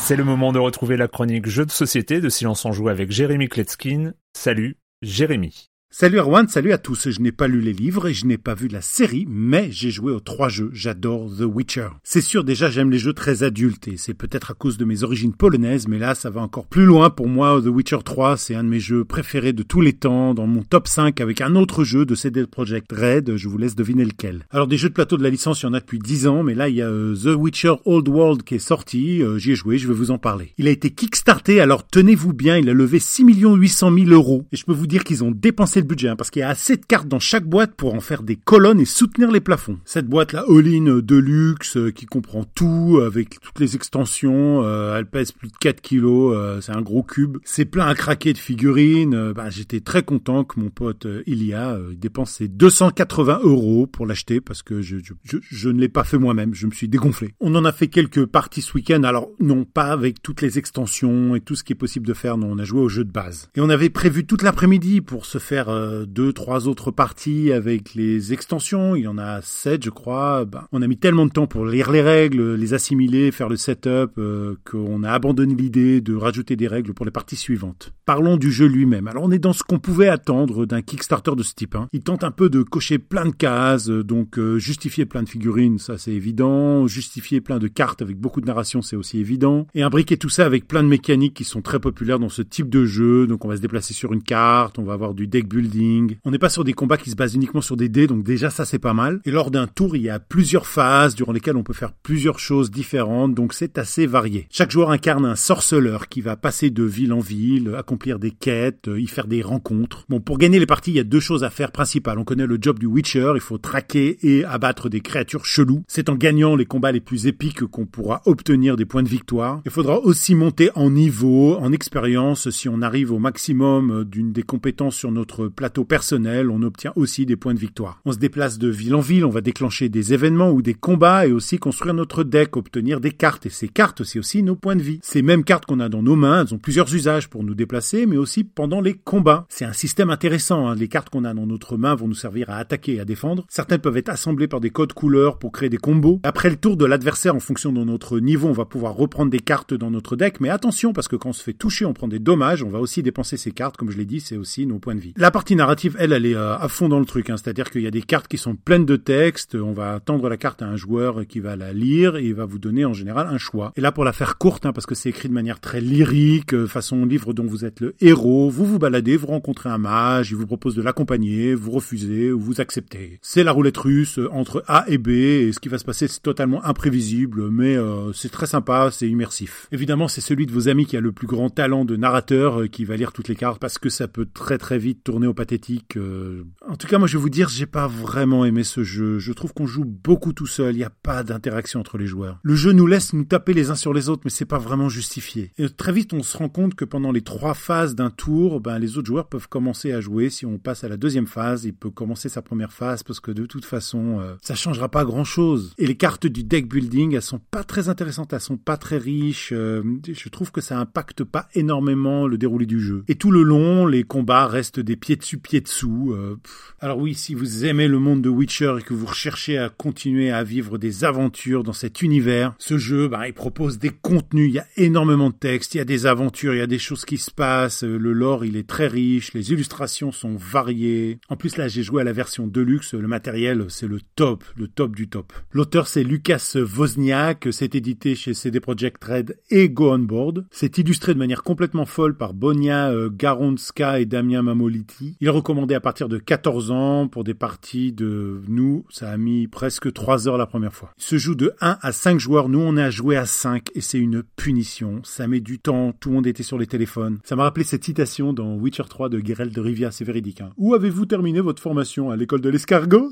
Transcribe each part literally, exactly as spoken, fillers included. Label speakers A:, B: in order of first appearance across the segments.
A: C'est le moment de retrouver la chronique Jeux de société de Silence on Joue avec Jérémy Kletzkin. Salut, Jérémy.
B: Salut Erwan, salut à tous. Je n'ai pas lu les livres et je n'ai pas vu la série, mais j'ai joué aux trois jeux. J'adore The Witcher. C'est sûr, déjà, j'aime les jeux très adultes et c'est peut-être à cause de mes origines polonaises, mais là, ça va encore plus loin pour moi. The Witcher trois, c'est un de mes jeux préférés de tous les temps, dans mon top cinq avec un autre jeu de C D Projekt Red. Je vous laisse deviner lequel. Alors, des jeux de plateau de la licence, il y en a depuis dix ans, mais là, il y a euh, The Witcher Old World qui est sorti. Euh, j'y ai joué, je vais vous en parler. Il a été kickstarté, alors tenez-vous bien, il a levé six millions huit cent mille euros. Et je peux vous dire qu'ils ont dépensé le budget, hein, parce qu'il y a assez de cartes dans chaque boîte pour en faire des colonnes et soutenir les plafonds. Cette boîte, la All-in Deluxe, euh, qui comprend tout, avec toutes les extensions, euh, elle pèse plus de quatre kilos, euh, c'est un gros cube. C'est plein à craquer de figurines. Euh, bah, j'étais très content que mon pote euh, Ilia euh, dépense ses deux cent quatre-vingts euros pour l'acheter, parce que je, je, je, je ne l'ai pas fait moi-même, je me suis dégonflé. On en a fait quelques parties ce week-end, alors non, pas avec toutes les extensions et tout ce qui est possible de faire, non, on a joué au jeu de base. Et on avait prévu toute l'après-midi pour se faire euh, deux, trois autres parties avec les extensions. Il y en a sept, je crois. Ben, on a mis tellement de temps pour lire les règles, les assimiler, faire le setup, euh, qu'on a abandonné l'idée de rajouter des règles pour les parties suivantes. Parlons du jeu lui-même. Alors, on est dans ce qu'on pouvait attendre d'un Kickstarter de ce type. Hein. Il tente un peu de cocher plein de cases, donc euh, justifier plein de figurines, ça c'est évident. Justifier plein de cartes avec beaucoup de narration, c'est aussi évident. Et imbriquer tout ça avec plein de mécaniques qui sont très populaires dans ce type de jeu. Donc, on va se déplacer sur une carte, on va avoir du deck building. On n'est pas sur des combats qui se basent uniquement sur des dés, donc déjà ça c'est pas mal. Et lors d'un tour, il y a plusieurs phases durant lesquelles on peut faire plusieurs choses différentes, donc c'est assez varié. Chaque joueur incarne un sorceleur qui va passer de ville en ville, accomplir des quêtes, y faire des rencontres. Bon, pour gagner les parties, il y a deux choses à faire principales. On connaît le job du Witcher, il faut traquer et abattre des créatures cheloues. C'est en gagnant les combats les plus épiques qu'on pourra obtenir des points de victoire. Il faudra aussi monter en niveau, en expérience. Si on arrive au maximum d'une des compétences sur notre plateau personnel, on obtient aussi des points de victoire. On se déplace de ville en ville, on va déclencher des événements ou des combats et aussi construire notre deck, obtenir des cartes. Et ces cartes, c'est aussi nos points de vie. Ces mêmes cartes qu'on a dans nos mains, elles ont plusieurs usages pour nous déplacer, mais aussi pendant les combats. C'est un système intéressant. Hein. Les cartes qu'on a dans notre main vont nous servir à attaquer et à défendre. Certaines peuvent être assemblées par des codes couleurs pour créer des combos. Après le tour de l'adversaire, en fonction de notre niveau, on va pouvoir reprendre des cartes dans notre deck. Mais attention, parce que quand on se fait toucher, on prend des dommages. On va aussi dépenser ces cartes. Comme je l'ai dit, c'est aussi nos points de vie. La partie narrative, elle, elle est euh, à fond dans le truc. Hein. C'est-à-dire qu'il y a des cartes qui sont pleines de texte. On va tendre la carte à un joueur qui va la lire et il va vous donner en général un choix. Et là, pour la faire courte, hein, parce que c'est écrit de manière très lyrique, euh, façon livre dont vous êtes le héros, vous vous baladez, vous rencontrez un mage, il vous propose de l'accompagner, vous refusez ou vous acceptez. C'est la roulette russe euh, entre A et B et ce qui va se passer, c'est totalement imprévisible, mais euh, c'est très sympa, c'est immersif. Évidemment, c'est celui de vos amis qui a le plus grand talent de narrateur euh, qui va lire toutes les cartes parce que ça peut très très vite tourner au pathétique. Euh... En tout cas, moi je vais vous dire, j'ai pas vraiment aimé ce jeu. Je trouve qu'on joue beaucoup tout seul, il n'y a pas d'interaction entre les joueurs. Le jeu nous laisse nous taper les uns sur les autres, mais c'est pas vraiment justifié. Et très vite, on se rend compte que pendant les trois phases d'un tour, ben, les autres joueurs peuvent commencer à jouer. Si on passe à la deuxième phase, il peut commencer sa première phase parce que de toute façon, euh, ça changera pas grand chose. Et les cartes du deck building, elles sont pas très intéressantes, elles sont pas très riches. Euh, je trouve que ça impacte pas énormément le déroulé du jeu. Et tout le long, les combats restent des pieds dessus, pieds dessous. Euh, Alors oui, si vous aimez le monde de Witcher et que vous recherchez à continuer à vivre des aventures dans cet univers, ce jeu, bah, il propose des contenus, il y a énormément de textes, il y a des aventures, il y a des choses qui se passent, le lore, il est très riche, les illustrations sont variées. En plus, là, j'ai joué à la version Deluxe, le matériel, c'est le top, le top du top. L'auteur, c'est Lukas Wozniak, c'est édité chez C D Projekt Red et Go On Board. C'est illustré de manière complètement folle par Bonia euh, Garonska et Damien Mamoliti. Il est recommandé à partir de quatorze ans pour des parties de nous, ça a mis presque trois heures la première fois. Il se joue de un à cinq joueurs, nous on est à jouer à cinq et c'est une punition, ça met du temps, tout le monde était sur les téléphones. Ça m'a rappelé cette citation dans Witcher trois de Geralt de Rivia, c'est véridique. Hein. Où avez-vous terminé votre formation? À l'école de l'escargot?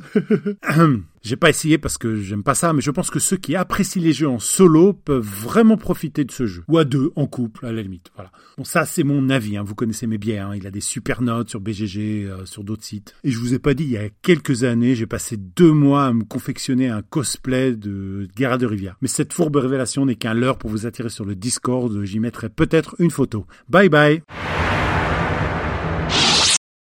B: J'ai pas essayé parce que j'aime pas ça, mais je pense que ceux qui apprécient les jeux en solo peuvent vraiment profiter de ce jeu. Ou à deux, en couple, à la limite. Voilà. Bon, ça, c'est mon avis. Hein. Vous connaissez mes biais. Hein. Il a des super notes sur B G G, euh, sur d'autres sites. Et je vous ai pas dit, il y a quelques années, j'ai passé deux mois à me confectionner un cosplay de Geralt de Rivia. Mais cette fourbe révélation n'est qu'un leurre pour vous attirer sur le Discord. J'y mettrai peut-être une photo. Bye bye!